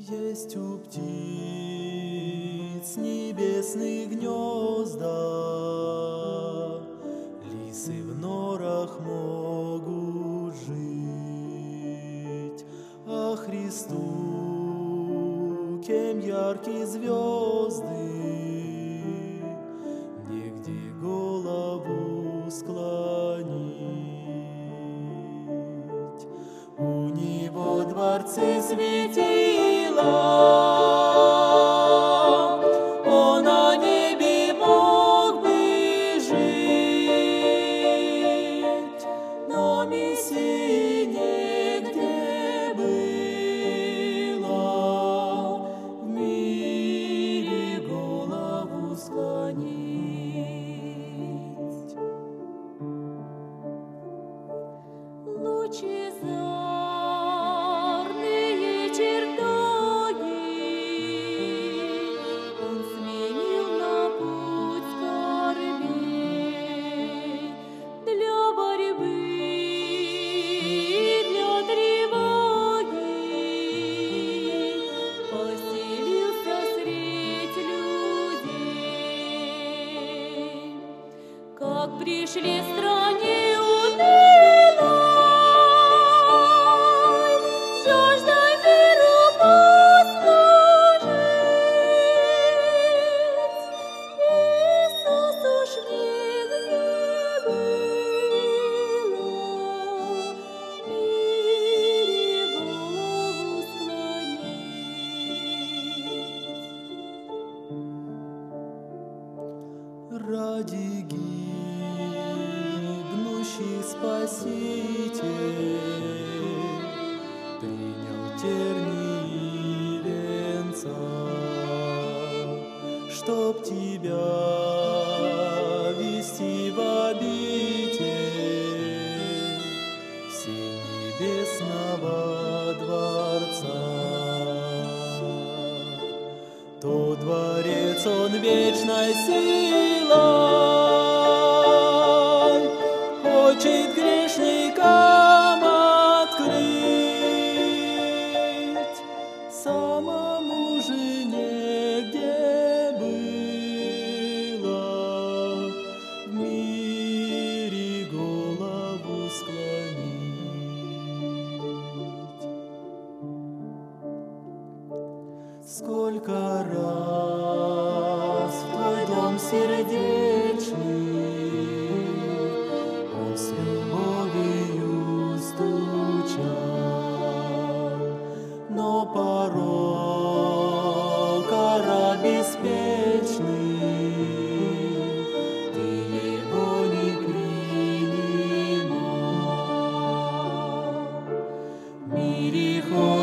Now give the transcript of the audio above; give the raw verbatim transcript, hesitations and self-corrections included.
Есть у птиц небесных гнезда, лисы в норах могут жить, а Христу, кем яркие звезды, негде голову склонить. У него дворцы светила, он на небе мог бы жить, но Мессии негде было в мире голову склонить. Лучезарные чертоги он сменил на путь скорбей, для борьбы и для тревоги поселился средь людей. Как пришли в стране ради гибнущих Спаситель принял тернии и венца, чтоб тебя вести в обитель всенебесного дворца. То дворец он вечной силой хочет грешникам открыть, самому же негде было в мире голову склонить. Сколько раз в твой дом сердечный он с любовью стучал, но порока беспечный ты его не принимал. В мире